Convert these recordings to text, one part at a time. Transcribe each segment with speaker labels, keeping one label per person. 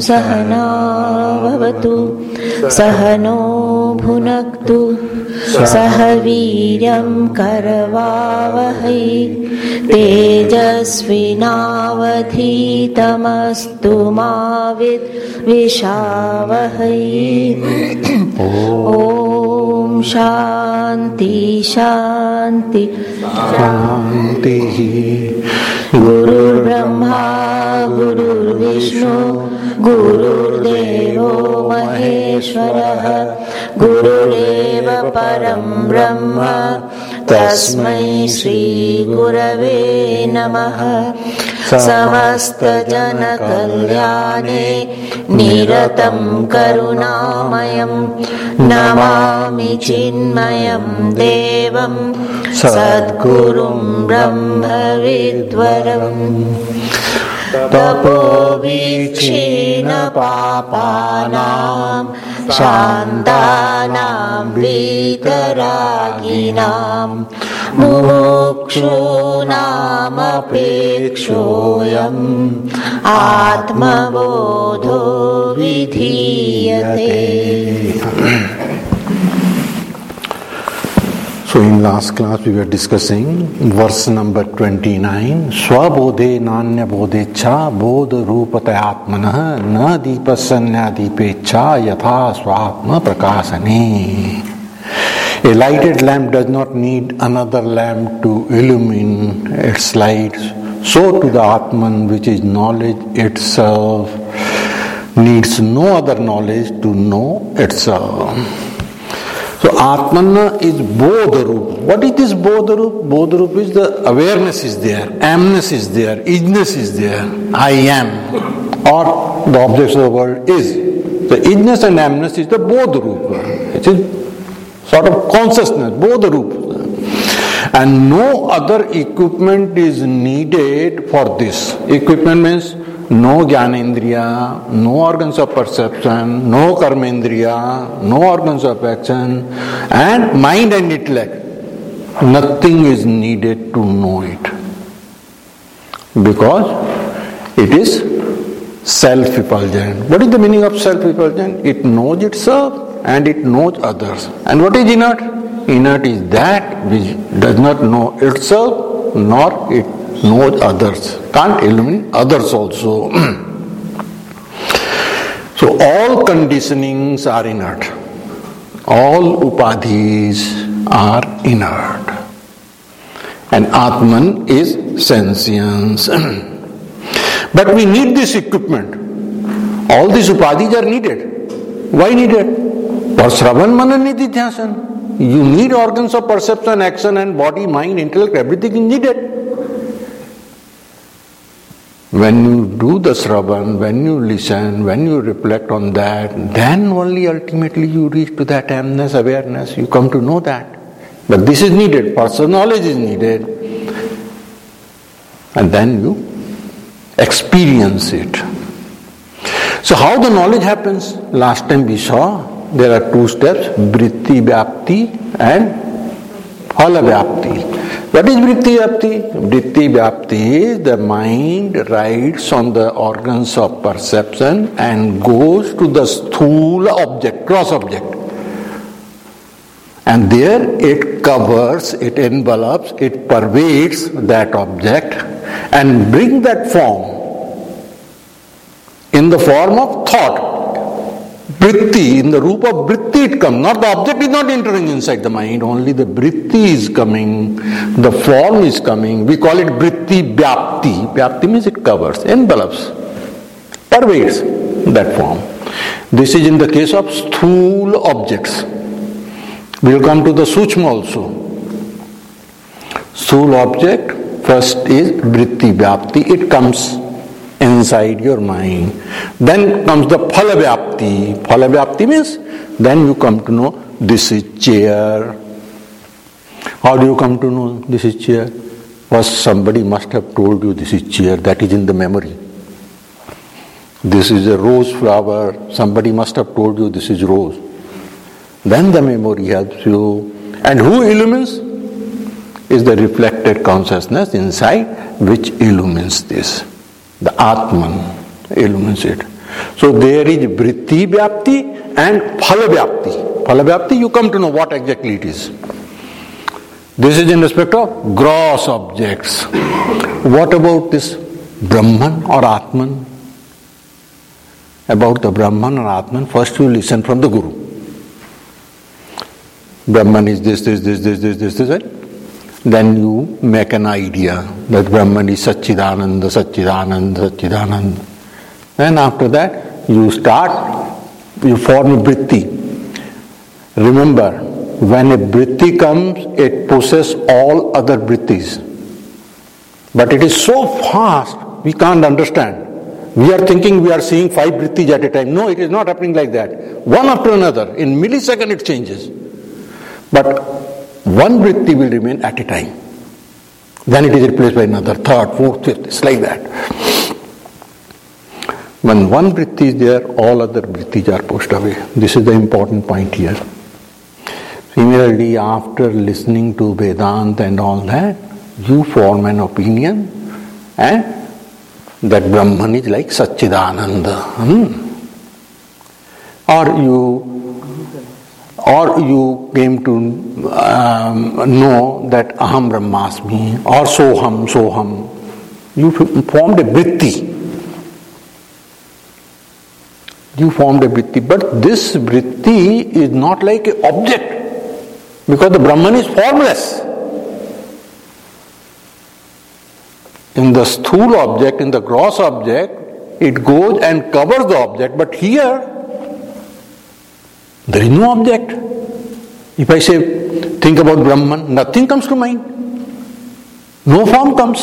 Speaker 1: सहना भवतु सहनो भुनक्तु सह वीर्यं करवावहै तेजस्विनावधीतमस्तु मा विद्विषावहै। ओम शांति शांति शांति। गुरुर्ब्रह्मा गुरुर्विष्णु गुरुर्देवो महेश्वरः गुरुरेव परं ब्रह्म तस्मै श्री गुरवे नमः। समस्तजनकल्याणे निरतं करुणामयं नमामि चिन्मयं देवं सद्गुरुं ब्रह्मविद्वरम्। तपोवीक्षेण पापानां शान्तानां वीतरागिणां मुमुक्षूणामपेक्षोऽयम् आत्मबोधो विधीयते।
Speaker 2: So in last class we were discussing verse number 29. Swabodhe nanya bodhe cha bodha rupata atmanah na deepasanya deepecha yatha swatma prakasane. A lighted lamp does not need another lamp to illumine its light. So to the Atman, which is knowledge itself, needs no other knowledge to know itself. So Atmana is Bodharup. What is this Bodharup? Bodharup is the awareness is there, amness is there, isness is there, I am, or the objects of the world is. The isness and amness is the Bodharup. It is sort of consciousness, Bodharup. And no other equipment is needed for this. Equipment means no Jnanendriya, no organs of perception, no Karmendriya, no organs of action, and mind and intellect. Nothing is needed to know it. Because it is self-effulgent. What is the meaning of self-effulgent? It knows itself and it knows others. And what is inert? Inert is that which does not know itself nor it knows others. Can't illumine others also. So all conditionings are inert. All upadhis are inert. And Atman is sentience. But we need this equipment. All these upadhis are needed. Why needed? For Sravan Manan Nididhyasan. You need organs of perception, action and body, mind, intellect, everything is needed. When you do the Sravan, when you listen, when you reflect on that, then only ultimately you reach to that amness, awareness, you come to know that. But this is needed, personal knowledge is needed. And then you experience it. So how the knowledge happens? Last time we saw there are two steps, Vritti Vyapti and Phala Vyapti. What is Vritti Vyapti? Vritti Vyapti is the mind rides on the organs of perception and goes to the sthula object, gross object. And there it covers, it envelops, it pervades that object and brings that form in the form of thought. Vritti, in the roop of vritti it comes. Not the object is not entering inside the mind, only the vritti is coming, the form is coming. We call it vritti vyapti. Vyapti means it covers, envelops, pervades that form. This is in the case of sthula objects. We will come to the Suchma also. Sthula object, first is vritti vyapti, it comes inside your mind. Then comes the Phala Vyapti. Phala Vyapti means then you come to know this is chair. How do you come to know this is chair? First somebody must have told you this is chair, that is in the memory. This is a rose flower, somebody must have told you this is rose. Then the memory helps you. And who illumines? Is the reflected consciousness inside which illumines this. The Atman illumines it. So there is vritti vyapti and phala vyapti. Phala vyapti, you come to know what exactly it is. This is in respect of gross objects. What about this Brahman or Atman? About the Brahman or Atman, first you listen from the Guru. Brahman is this, right? Then you make an idea that Brahman is Satchidananda, Satchidananda, Satchidananda. And after that, you form a vritti. Remember, when a vritti comes, it possesses all other vrittis. But it is so fast, we can't understand. We are thinking we are seeing 5 vrittis at a time. No, it is not happening like that. One after another, in millisecond it changes. But one vritti will remain at a time. Then it is replaced by another, third, fourth, fifth. It's like that. When one vritti is there, all other vrittis are pushed away. This is the important point here. Similarly, after listening to Vedanta and all that, you form an opinion and that Brahman is like Satchidananda. Or you came to know that Aham Brahmasmi or Soham. You formed a vritti. But this vritti is not like an object because the Brahman is formless. In the sthula object, in the gross object, it goes and covers the object, but here there is no object. If I say, think about Brahman, nothing comes to mind. No form comes.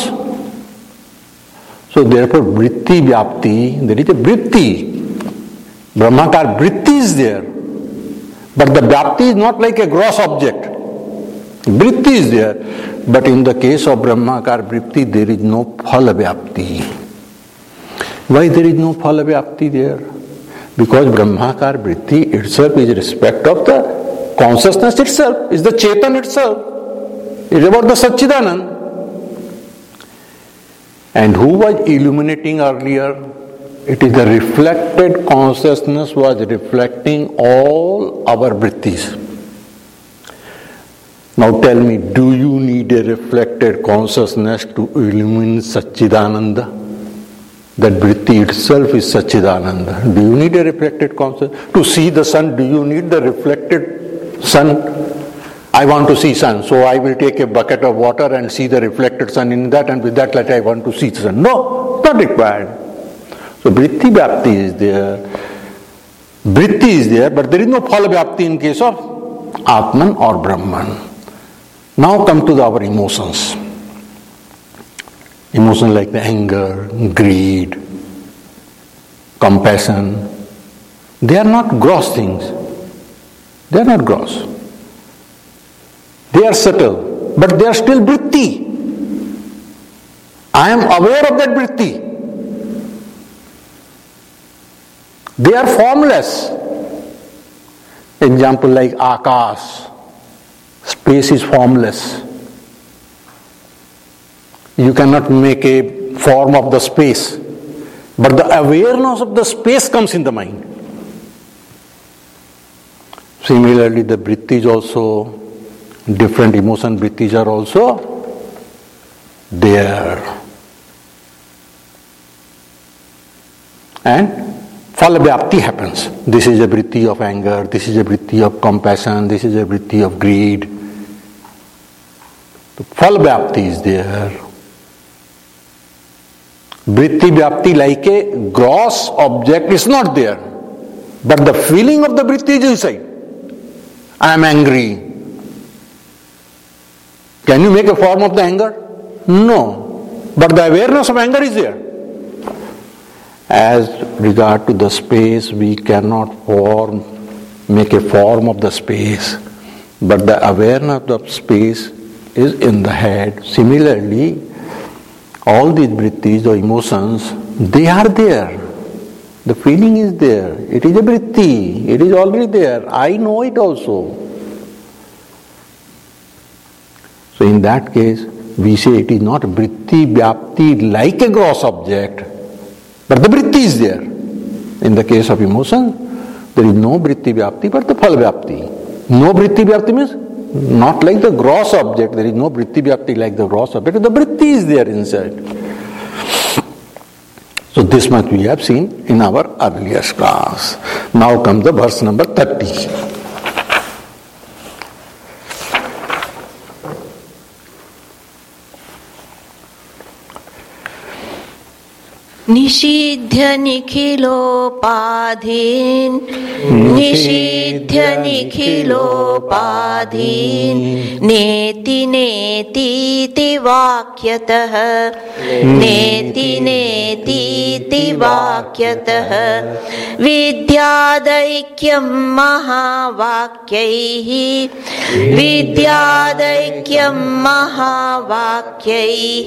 Speaker 2: So therefore, vritti vyapti, there is a vritti. Brahmakar vritti is there. But the vyapti is not like a gross object. Vritti is there. But in the case of Brahmakar vritti, there is no phala vyapti. Why there is no phala vyapti there? Because Brahmakar vritti itself is respect of the consciousness itself, is the Chetan itself. It is about the Satchidanand. And who was illuminating earlier? It is the reflected consciousness was reflecting all our vrittis. Now tell me, do you need a reflected consciousness to illuminate Satchidananda? That vritti itself is Satchidananda. Do you need a reflected consciousness? To see the sun, do you need the reflected sun? I want to see sun, so I will take a bucket of water and see the reflected sun in that, and with that light I want to see the sun. No, not required. So vritti vyapti is there. Vritti is there, but there is no phala vyapti in case of Atman or Brahman. Now come to our emotions. Emotions like the anger, greed, compassion. They are not gross things. They are not gross. They are subtle, but they are still vritti. I am aware of that vritti. They are formless. Example like Akash. Space is formless. You cannot make a form of the space, but the awareness of the space comes in the mind. Similarly, the vrittis also, different emotion vrittis are also there. And phala vyapti happens. This is a vritti of anger, this is a vritti of compassion, this is a vritti of greed. The phala vyapti is there. Vritti vyapti like a gross object is not there. But the feeling of the vritti is inside. I am angry. Can you make a form of the anger? No. But the awareness of anger is there. As regard to the space, we cannot make a form of the space, but the awareness of space is in the head. Similarly, all these vrittis or emotions, they are there. The feeling is there. It is a vritti. It is already there. I know it also. So in that case, we say it is not vritti vyapti like a gross object, but the vritti is there. In the case of emotion, there is no vritti vyapti but the phal vyapti. No vritti vyapti means not like the gross object. There is no vritti vyapti like the gross object. The vritti is there inside. So this much we have seen in our earlier class. Now comes the verse number 30.
Speaker 1: निषिध्य निखिलोपाधीन निषिध्य निखिलोपाधीन नेति नेतीति वाक्यतः नेति नेतीति वाक्यतः विद्यादैक्यं महावाक्यैः विद्यादैक्यं महावाक्यैः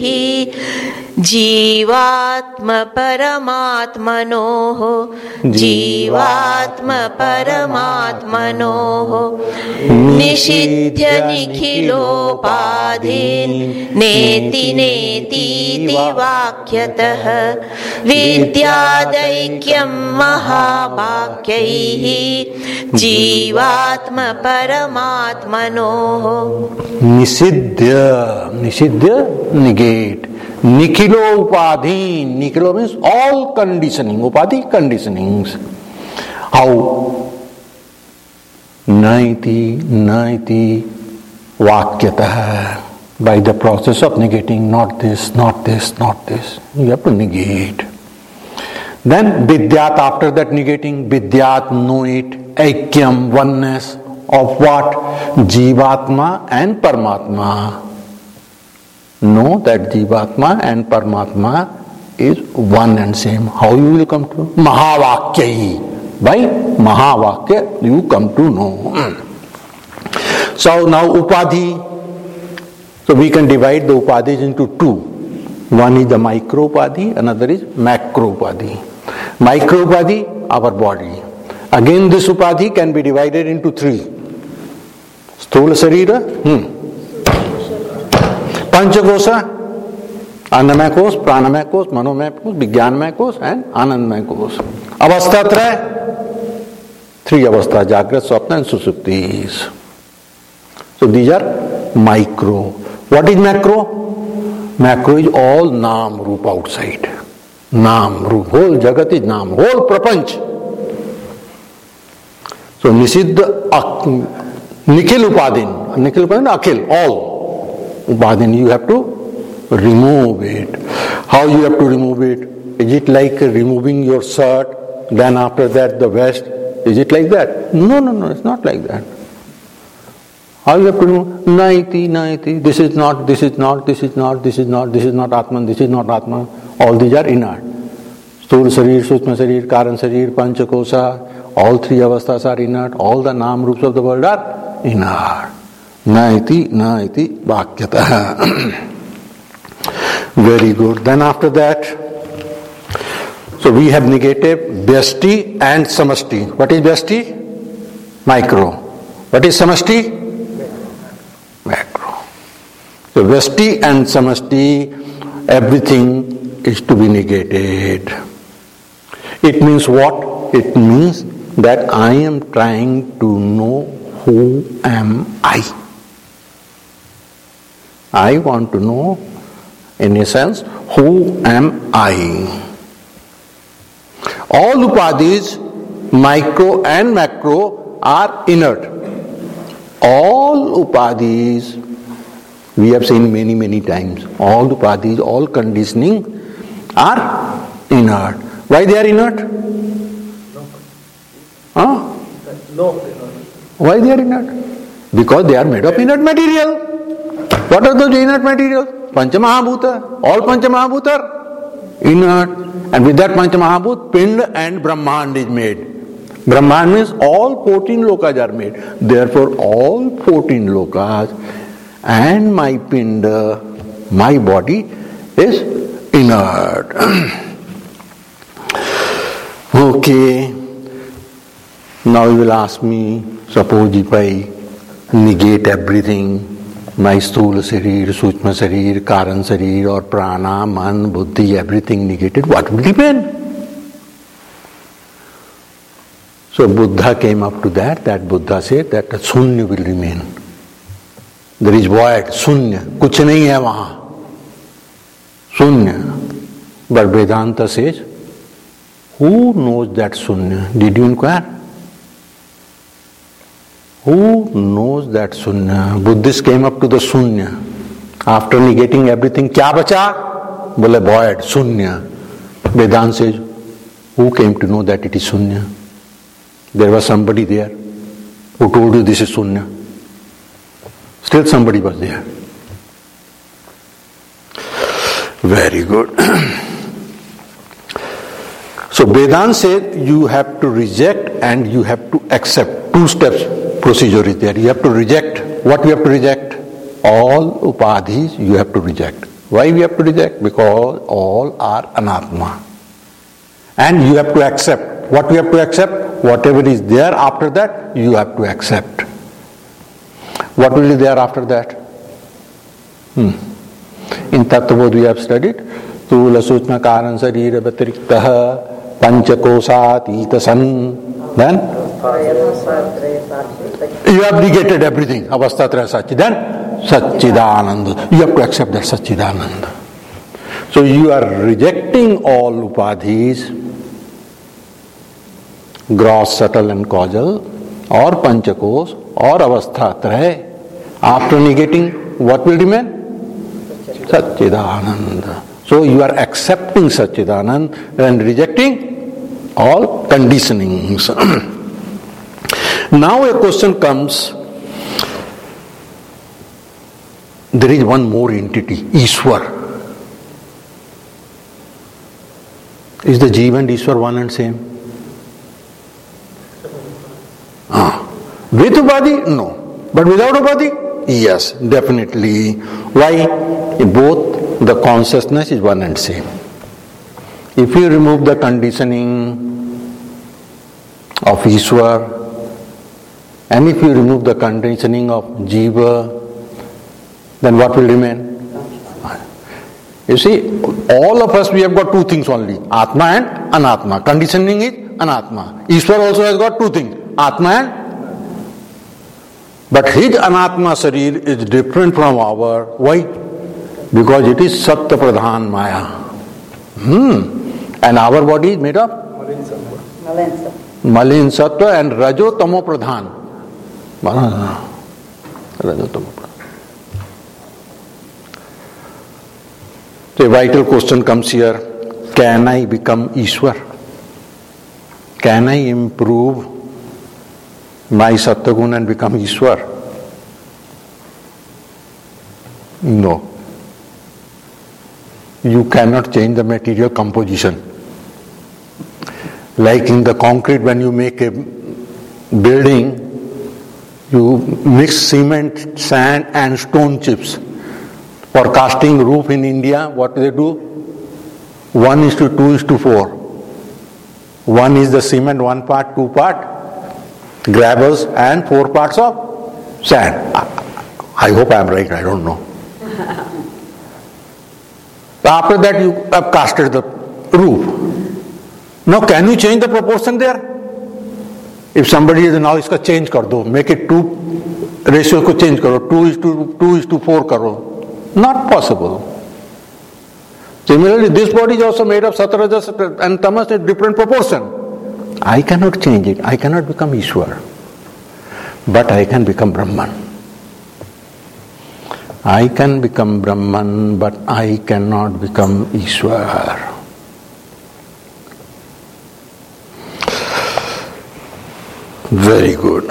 Speaker 1: जीवात्म परमात्मनोः जीवात्म परमात्मनोः निषिध्य निखिलोपाधीन नेति नेतीति वाक्यतः विद्यादैक्यं महावाक्यैः जीवात्म परमात्मनोः
Speaker 2: निषिध्य निषिध्य negate. Nikhilo upadhi. Nikhilo means all conditioning. Upadhi conditionings. How? Naiti vakyatah. By the process of negating not this, not this, not this. You have to negate. Then vidyat, after that negating, vidyat, know it, aikyam, oneness of what? Jivatma and Paramatma. Know that Jivatma and Paramatma is one and same. How you will come to? Mahavakya. By Mahavakya you come to know. So now Upadhi. So we can divide the Upadhis into two. One is the micro Upadhi, another is macro Upadhi. Micro Upadhi, our body. Again this Upadhi can be divided into three. Sthula Sarira, Panchakosa, Annamaya Kosh, Pranamaya Kosh, Manomaya Kosh, Vijnanamaya Kosh and Anandamaya Kosh. Avastha three avastha, Jagrat, Swapna and Susuptis. So these are micro. What is macro? Macro is all Naam Roop outside. Naam Roop. Whole Jagat is Naam. Whole Prapanch. So Nisiddha Nikhil Upadin. Nikhil Upadin, Akhil, all. Upadin, you have to remove it. How you have to remove it? Is it like removing your shirt, then after that the vest? Is it like that? No, it's not like that. How you have to remove? Naiti. This is not Atman, this is not Atman. All these are inert. Sthula Sarir, Sukshma Sarir, Karan Sarir, Panchakosa, all three avasthas are inert. All the Naam Roops of the world are inert. Naiti Vakyatah. Very good. Then after that, so we have negated Vyasti and Samasti. What is Vyasti? Micro. What is Samasti? Macro. So Vyasti and Samasti, everything is to be negated. It means what? It means that I am trying to know who am I. I want to know, in a sense, who am I. All upadhis, micro and macro, are inert. All upadhis, we have seen many times, all upadhis, all conditioning are inert. Why they are inert? Why they are inert? Because they are made of inert material. What are those inert materials? Panchamahabhuta. All Panchamahabhuta are inert. And with that Panchamahabhut, Pind and Brahmand is made. Brahmand means all 14 lokas are made. Therefore, all 14 lokas and my Pinda, my body, is inert. Okay. Now you will ask me, suppose if I negate everything, my Sthula Sarir, Sukshma Sarir, Karan Sarir or Prana, Man, Buddhi, everything negated, what will remain? So Buddha came up to that Buddha said that the Sunya will remain. There is void, Sunya, kuch nahi hai wahan. Sunya. But Vedanta says, who knows that Sunya? Did you inquire? Who knows that Sunya? Buddhists came up to the Sunya. After negating everything, kya bacha? Bole void, Sunya. Vedanta says, who came to know that it is Sunya? There was somebody there who told you this is Sunya. Still somebody was there. Very good. So Vedanta said you have to reject and you have to accept. 2 steps procedure is there. You have to reject. What you have to reject? All upadhis you have to reject. Why we have to reject? Because all are anatma. And you have to accept. What you have to accept? Whatever is there after that, you have to accept. What will be there after that? In Tattvabodh we have studied. Tula Suchma Karan Sarira Vatiriktaha Panchakosat Itasan. Then? You have negated everything. Avasthatraya Satchi. Then? Satchidananda. You have to accept that Satchidananda. So you are rejecting all upadhis, gross, subtle and causal, or panchakos, or avasthatraya. After negating, what will remain? Satchidananda. So you are accepting Satchidananda and rejecting all conditionings. Now a question comes, there is one more entity, Ishwar. Is the Jiva and Ishwar one and same? With Upadhi? No. But without Upadhi? Yes, definitely. Why? Both the consciousness is one and same. If you remove the conditioning of Ishwar, and if you remove the conditioning of Jiva, then what will remain? You see, all of us, we have got 2 things only, Atma and Anatma. Conditioning is Anatma. Ishwar also has got 2 things, Atma and. But his Anatma Sarir is different from our. Why? Because it is Sattva Pradhan Maya. And our body is made of? Malin Sattva and Rajo Tamo Pradhan. Rajo Tamo Pradhan. So a vital question comes here. Can I become Ishwar? Can I improve my Sattva and become Ishwar? No. You cannot change the material composition. Like in the concrete, when you make a building, you mix cement, sand and stone chips. For casting roof in India, what do they do? 1:2:4. 1 is the cement, 1 part, 2 part, gravels and 4 parts of sand. I hope I am right, I don't know. After that you have casted the roof. Now can you change the proportion there? If somebody is now iska change kar do, make it 2 ratio ko change karo, 2:4 karo. Not possible. Similarly, this body is also made of Sattva, Rajas and Tamas in different proportion. I cannot change it. I cannot become Ishwar. But I can become Brahman. I can become Brahman, but I cannot become Ishwar. Very good.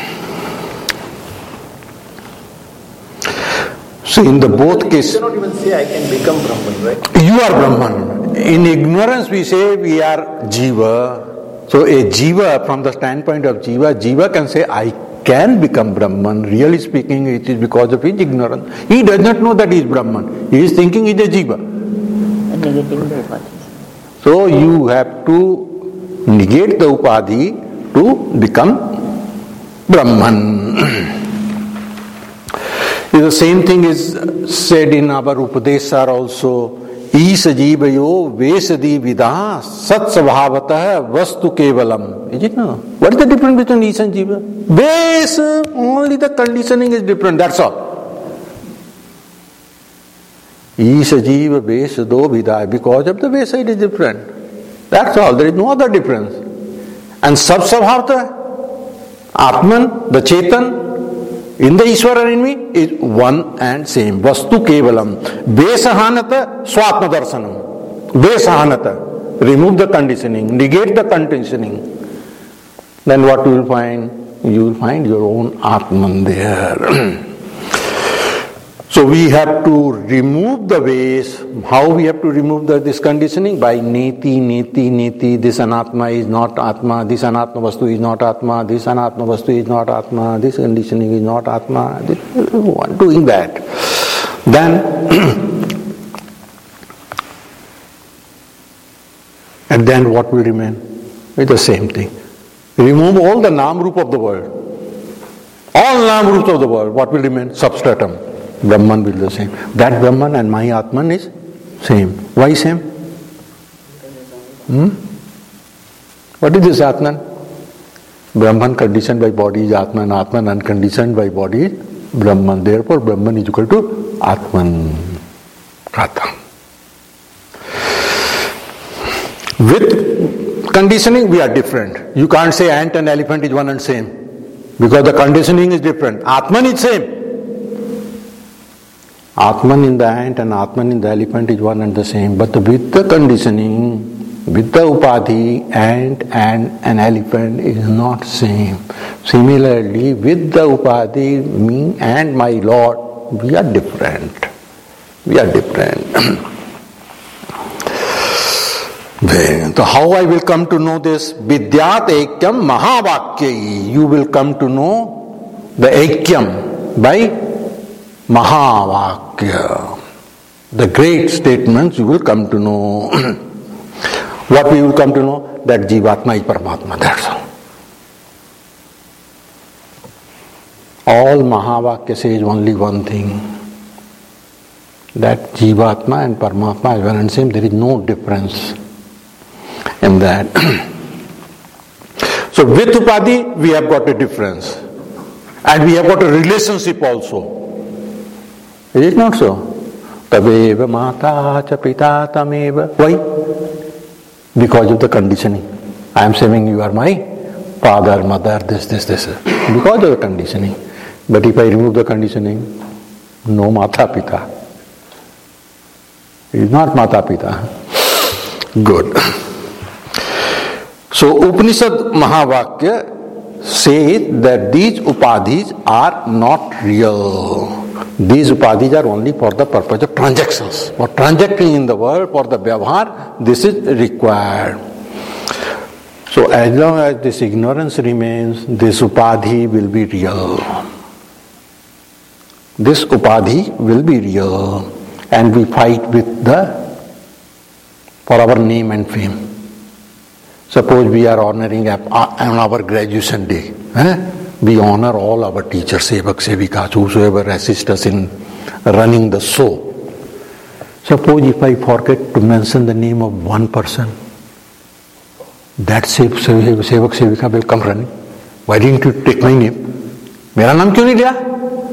Speaker 2: So in the both cases,
Speaker 3: you cannot even say I can become Brahman, right?
Speaker 2: You are Brahman. In ignorance we say we are Jiva. So a Jiva, from the standpoint of Jiva can say I can become Brahman. Really speaking, it is because of his ignorance. He does not know that he is Brahman. He is thinking he is a Jiva. So you have to negate the Upadhi to become Brahman. The same thing is said in our Upadesar also. ईश जीवयो वेशदी विदा सत्स्वभावतः वस्तु केवलम. Is it no? What is the difference between Ish and Jiva? Base, only the conditioning is different, that's all. Ish Jiva Vesado Vida, because of the Vesa it is different. That's all, there is no other difference. And Sabsabhavata, Atman, the Chetan, in the Ishvara in me is one and same. Vastu Kevalam. Vesahanata Swatma Darsanam. Vesahanata. Remove the conditioning, negate the conditioning. Then what you will find? You will find your own Atman there. So we have to remove the ways. How we have to remove this conditioning? By neti. This anatma is not atma. This anatma vastu is not atma. This anatma vastu is not atma. This conditioning is not atma. Doing that. Then, and then what will remain? It's the same thing. Remove all the nam roop of the world. All nam roops of the world. What will remain? Substratum. Brahman will be the same. That Brahman and my Atman is same. Why same? What is this Atman? Brahman conditioned by body is Atman. Atman unconditioned by body is Brahman. Therefore, Brahman is equal to Atman. Pratham. With conditioning, we are different. You can't say ant and elephant is one and same. Because the conditioning is different. Atman is same. Atman in the ant and Atman in the elephant is one and the same. But with the conditioning, with the upadhi, ant and an elephant is not same. Similarly, with the upadhi, me and my Lord, we are different. We are different. So how I will come to know this? Vidyat Ekyam Mahavakyayi. You will come to know the Ekyam by Mahavakya. The great statements you will come to know. What we will come to know? That Jivatma is Paramatma. That's all. All Mahavakya says only one thing. That Jivatma and Paramatma is one and same. There is no difference in that. So with Upadhi, we have got a difference. And we have got a relationship also. Is it not so? Taveva mata cha pita tameva. Why? Because of the conditioning. I am saying you are my father, mother, this. Because of the conditioning. But if I remove the conditioning, no mata pita. It is not mata pita. Good. So Upanishad Mahavakya says that these upadhis are not real. These upadhis are only for the purpose of transactions. For transacting in the world, for the vyavahar, this is required. So as long as this ignorance remains, this upadhi will be real. This upadhi will be real. And we fight for our name and fame. Suppose we are honoring on our graduation day. We honor all our teachers, sevak, sevikas, whosoever assist us in running the show. Suppose if I forget to mention the name of one person, that sevak, sevika will come running. Why didn't you take my name? Mera naam kyun nahi liya?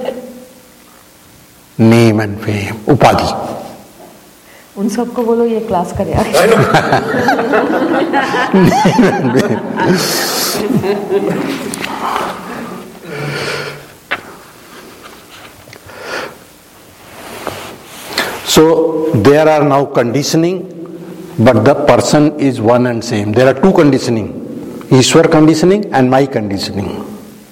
Speaker 2: Name and fame, upadhi.
Speaker 4: उन सबको बोलो ये class करे आगे.
Speaker 2: So there are now conditioning, but the person is one and same. There are two conditioning, Ishwar conditioning and my conditioning.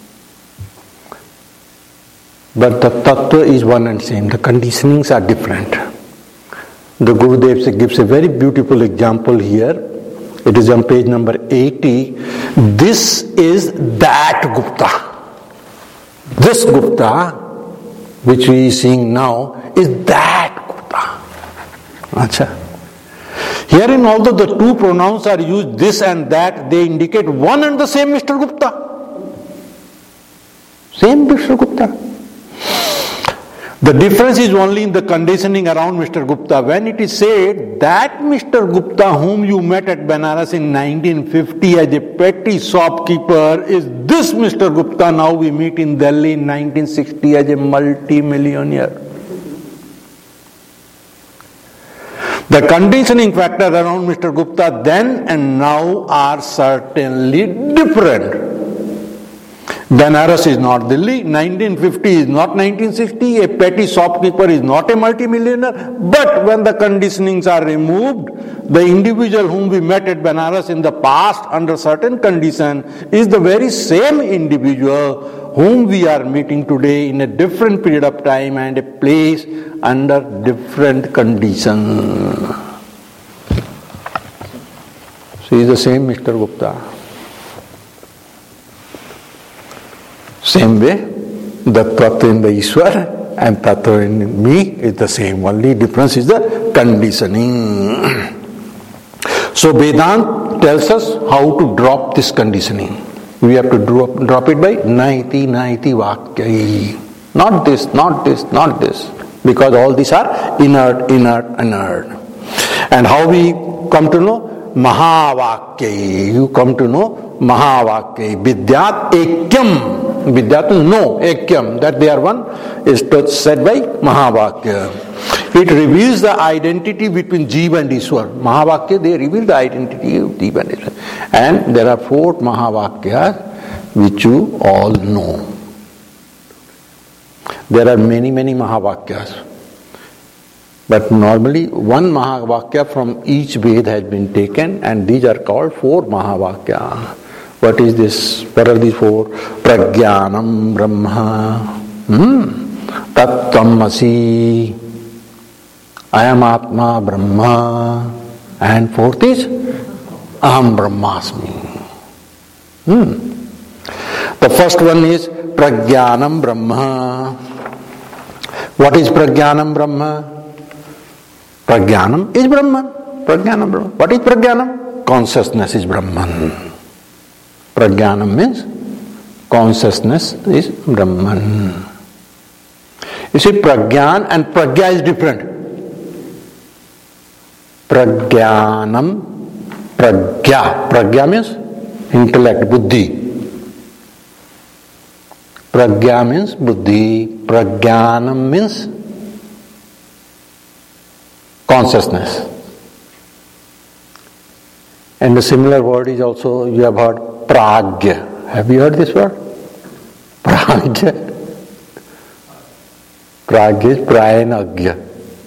Speaker 2: But the Tattva is one and same. The conditionings are different. The Gurudev gives a very beautiful example here. It is on page number 80. This is that Gupta. This Gupta, which we are seeing now, is that Gupta. Achha. Herein, although the two pronouns are used, this and that, they indicate one and the same Mr. Gupta. Same Mr. Gupta. The difference is only in the conditioning around Mr. Gupta. When it is said that Mr. Gupta, whom you met at Banaras in 1950 as a petty shopkeeper, is this Mr. Gupta now we meet in Delhi in 1960 as a multi-millionaire. The conditioning factor around Mr. Gupta then and now are certainly different. Banaras is not Delhi, 1950 is not 1960, a petty shopkeeper is not a multimillionaire, but when the conditionings are removed, the individual whom we met at Banaras in the past under certain condition is the very same individual whom we are meeting today in a different period of time and a place under different conditions. So he is the same Mr. Gupta. Same way, the Tattva in the Ishwar and Tattva in me is the same. Only difference is the conditioning. So Vedanta tells us how to drop this conditioning. We have to drop it by naiti vakya. Not this, not this, not this. Because all these are inert. And how we come to know? Mahavakya. You come to know Mahavakya. Vidyat ekyam. Vidyat is no, ekyam, that they are one, is said by Mahavakya. It reveals the identity between Jiva and Ishwar. Mahavakya, they reveal the identity of Jiva and Ishwar. And there are 4 Mahavakyas which you all know. There are many Mahavakyas. But normally one Mahavakya from each Veda has been taken, and these are called 4 Mahavakya. What is this? What are these 4? Prajnanam Brahma, Tattvam-asi, Ayam Atma Brahma, and 4th is Aham Brahmasmi. The first one is Prajnanam Brahma. What is Prajnanam Brahma? Prajnanam is Brahman. Prajnanam Brahman. What is Prajnanam? Consciousness is Brahman. Prajnanam means consciousness is Brahman. You see, Prajnan and Pragya is different. Prajnanam, Pragya. Pragya means intellect, buddhi. Pragya means buddhi. Prajnanam means consciousness. And the similar word is also, you have heard Pragya. Have you heard this word? Pragya. Pragya is Prayanagya.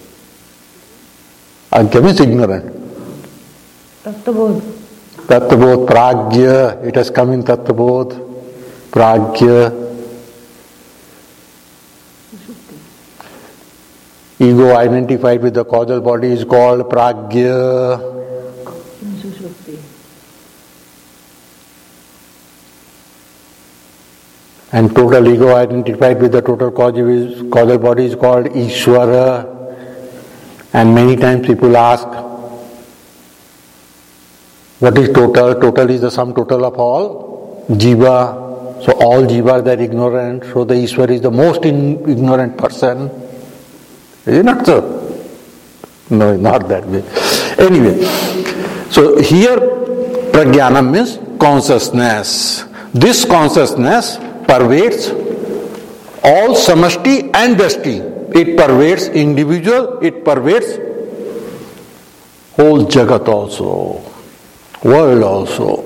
Speaker 2: Agya means ignorant.
Speaker 4: Tattvabodh.
Speaker 2: Tattvabodh, Pragya. It has come in Tattvabodh. Pragya. Ego identified with the causal body is called Pragya. And total ego identified with the total causal body is called Ishvara. And many times people ask, what is total? Total is the sum total of all jiva. So all jivas are ignorant. So the Ishvara is the most ignorant person. Is it not so? No, not that way. Anyway, so here Prajnanam means consciousness. This consciousness pervades all samashti and vyashti. It pervades individual, it pervades whole jagat also, world also.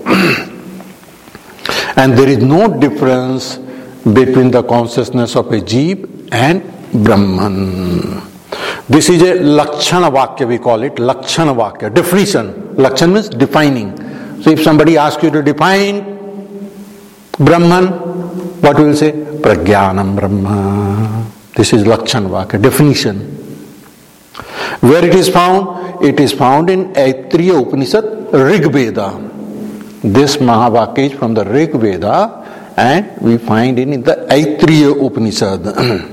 Speaker 2: And there is no difference between the consciousness of a jeev and Brahman. This is a Lakshana Vakya, we call it Lakshana Vakya, definition. Lakshana means defining. So if somebody asks you to define Brahman, what will you say? Prajnanam Brahma. This is Lakshana Vakya, definition. Where it is found? It is found in Aittiriya Upanishad, Rig Veda. This Mahavakya is from the Rig Veda and we find it in the Aittiriya Upanishad.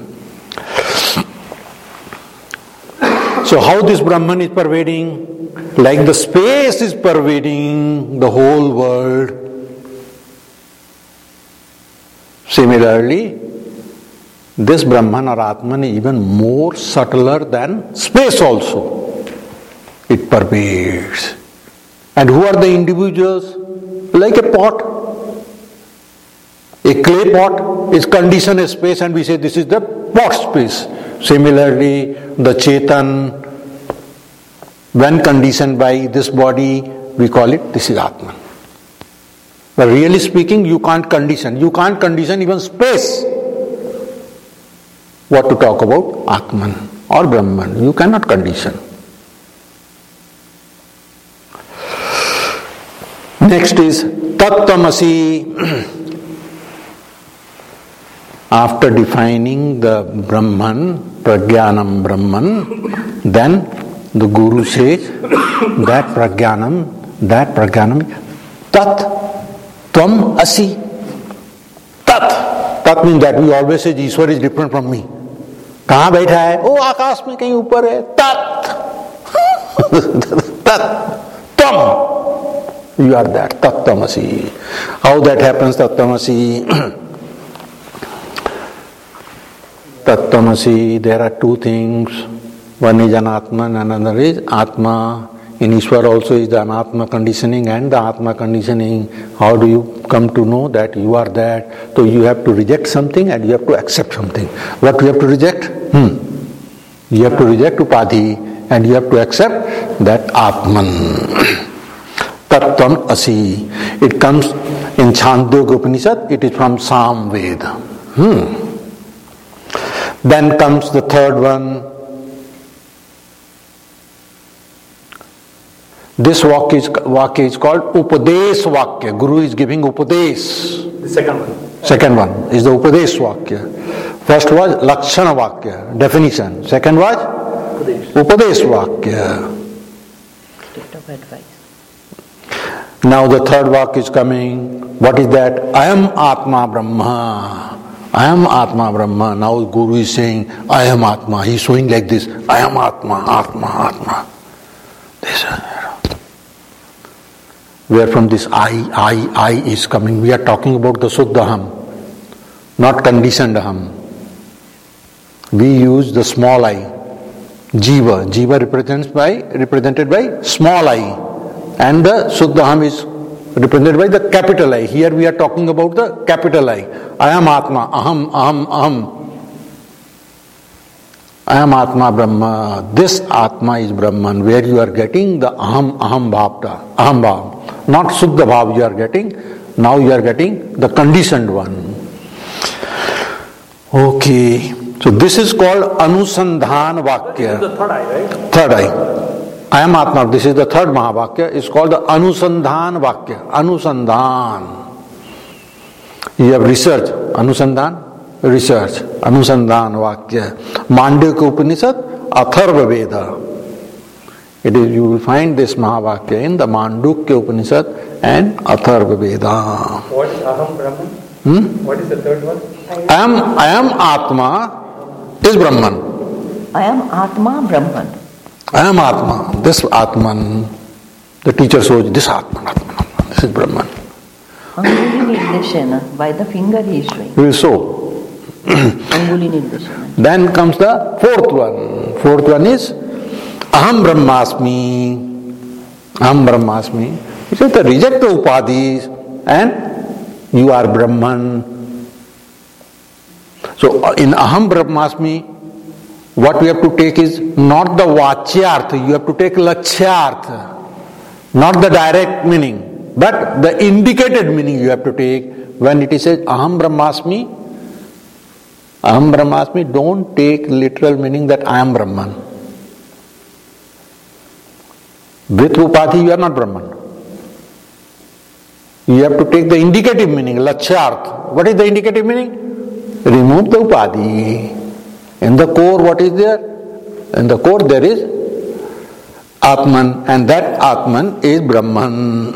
Speaker 2: So how this Brahman is pervading? Like the space is pervading the whole world. Similarly, This Brahman or Atman is even more subtler than space also. It pervades. And who are the individuals? Like a pot. A clay pot is conditioned as space and we say this is the pot space. Similarly, the Chetan, when conditioned by this body, we call it this is Atman. But really speaking, you can't condition. You can't condition even space. What to talk about? Atman or Brahman. You cannot condition. Next is Tattvamasi. After defining the Brahman, Pragyanam Brahman, then the Guru says that Pragyanam, Tat Tvam Asi. Tat. Tat means that we always say Ishwar is different from me. कहाँ बैठा है? ओ आकाश में कहीं ऊपर है. Tat. Tat. Tvam. You are that. Tattvamasi. How that happens, Tattvamasi? Tattvamasi, there are two things. One is Anatman, another is Atma. In Ishwar also is the Anatma conditioning and the Atma conditioning. How do you come to know that you are that? So you have to reject something and you have to accept something. What you have to reject? You have to reject Upadhi and you have to accept that Atman. Tattvam Asi. It comes in Chandogya Upanishad, it is from Sam Veda. Then comes the third one. This Vakya is called Upadesh Vakya. Guru is giving Upadesh.
Speaker 3: The second one.
Speaker 2: Second one is the Upadesh Vakya. First was Lakshana Vakya, definition. Second was Upadesh Vakya.
Speaker 1: State of advice.
Speaker 2: Now the third Vakya is coming. What is that? I am Atma Brahma. I am Atma Brahma. Now Guru is saying, I am Atma. He is showing like this. I am Atma, Atma, Atma. This, where from this I is coming. We are talking about the Suddhaham, not conditioned Aham. We use the small I. Jiva. Jiva represented by small I. And the Suddhaham is represented by the capital I. Here we are talking about the capital I. I am Atma. Aham. I am Atma Brahma. This Atma is Brahman, where you are getting the Aham Bhav. Not Suddha Bhav you are getting. Now you are getting the conditioned one. Okay. So this is called Anusandhan Vakya.
Speaker 3: This is the third eye, right?
Speaker 2: Third eye. I am Atma. This is the third Mahavakya. It's called the Anusandhan Vakya. Anusandhan. You have research. Anusandhan? Research. Anusandhan Vakya. Mandukya Upanishad, Atharva Veda. It is, you will find this Mahavakya in the Mandukya Upanishad and Atharva Veda.
Speaker 3: What is Aham Brahman? What is the third one?
Speaker 2: I am Atma is Brahman.
Speaker 4: I am Atma Brahman.
Speaker 2: I am Atma. This Atman. The teacher shows this Atman. This is Brahman.
Speaker 4: Anguli Nirdeshana. By the finger he is showing.
Speaker 2: We will show.
Speaker 4: Anguli Nirdeshana.
Speaker 2: Then comes the fourth one. Fourth one is Aham Brahmasmi. Aham Brahmasmi. He says to reject the upadhis and you are Brahman. So in Aham Brahmasmi, what we have to take is not the Vachyartha, you have to take Lakshyaartha, not the direct meaning, but the indicated meaning you have to take. When it is said Aham Brahmasmi, don't take literal meaning that I am Brahman. With Upadhi you are not Brahman. You have to take the indicative meaning, Lakshyaartha. What is the indicative meaning? Remove the Upadhi. In the core, what is there? In the core, there is Atman, and that Atman is Brahman.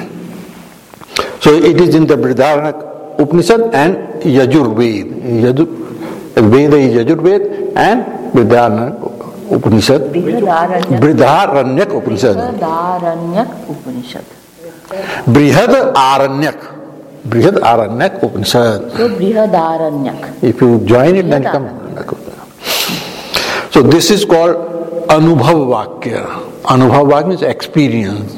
Speaker 2: So it is in the Brihadaranyaka Upanishad and Yajurved. Veda is Yajurved and Brihadaranyaka Upanishad. Brihadaranyaka Upanishad.
Speaker 4: Brihadaranyaka Upanishad.
Speaker 2: Brihadaranyaka. Brihad Aranyak Upanishad.
Speaker 1: So Brihadaranya.
Speaker 2: If you join it, then it comes. So this is called Anubhav Vakya. Anubhav Vakya means experience.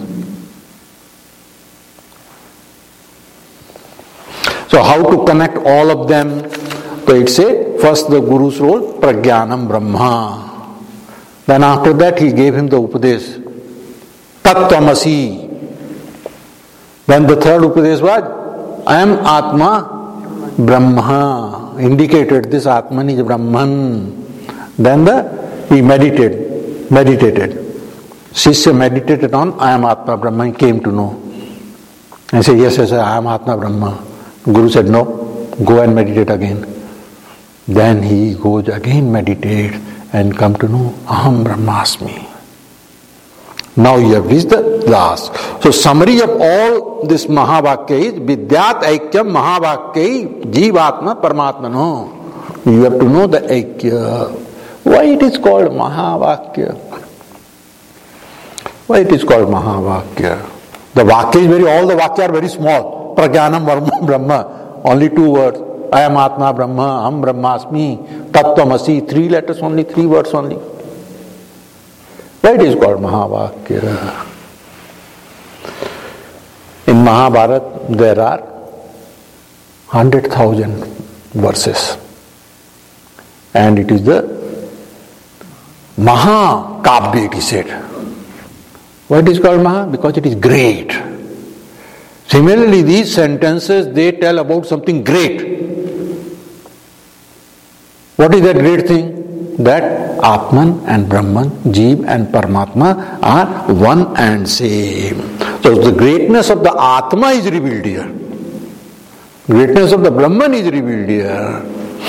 Speaker 2: So how to connect all of them? So it says, first the Guru's role, Prajnanam Brahma. Then after that he gave him the Upadesh, Tattvamasi. Then the third Upadesh was, I am Atma Brahma. Indicated this Atman is Brahman. Then he meditated. Shishya meditated on I am Atma Brahma. He came to know. And said, yes, I am Atma Brahma. Guru said, no, go and meditate again. Then he goes again, meditate and come to know Aham Brahmasmi. Now you have reached the last. So summary of all this Mahavakya is Vidyat Aikyam Mahavakya Jivatma Paramatmano. You have to know the Aikya. Why it is called Mahavakya? Why it is called Mahavakya? The Vakya is all the Vakya are very small. Prajnanam Brahma, only 2 words. I am Atma Brahma, Aham Brahmasmi, Tattvamasi, 3 letters only, 3 words only. Why it is called Mahavakya? In Mahabharata there are 100,000 verses. And it is the Mahakavya, it is said. Why it is called Maha? Because it is great. Similarly, these sentences, they tell about something great. What is that great thing? That Atman and Brahman, Jeev and Paramatma are one and same. So the greatness of the Atma is revealed here. Greatness of the Brahman is revealed here.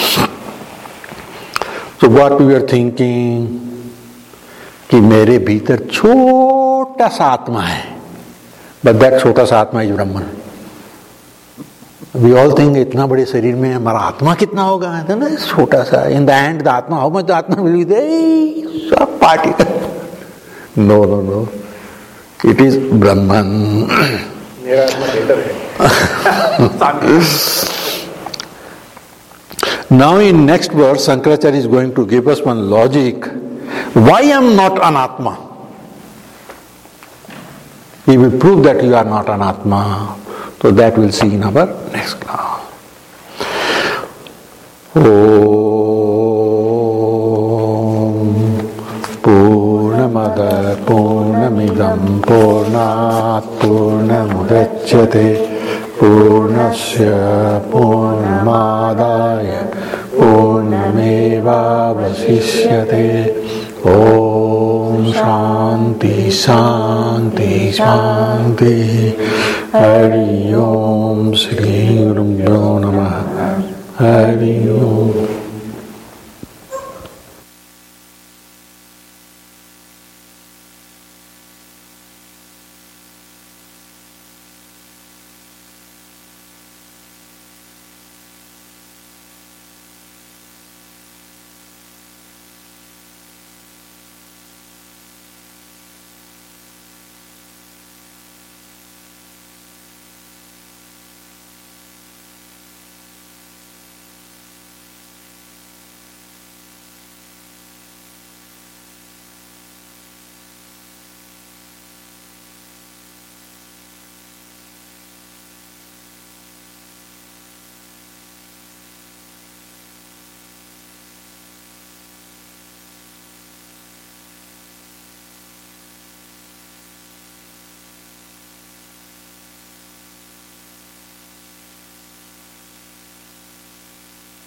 Speaker 2: So what we are thinking, कि मेरे भीतर छोटा सा आत्मा है, but that छोटा सा आत्मा is Brahman. We all think इतना बड़े शरीर में हमारा आत्मा कितना होगा, है ना, छोटा सा. In the end, the Atma, how much the Atma will be there? सब particle. No. It is Brahman.
Speaker 3: मेरा आत्मा बेहतर है.
Speaker 2: Now in next verse, Shankaracharya is going to give us one logic. Why I am not an Atma? He will prove that you are not an Atma. So that we'll see in our next class. Om Purnamada Purnamidam Purnat Purnamudachyate Purnasya Purnamadaya Purnameva Vasishyate. Om Shanti Shanti Shanti. Hari Om Shri Gurubhyo Namaha. Hari Om.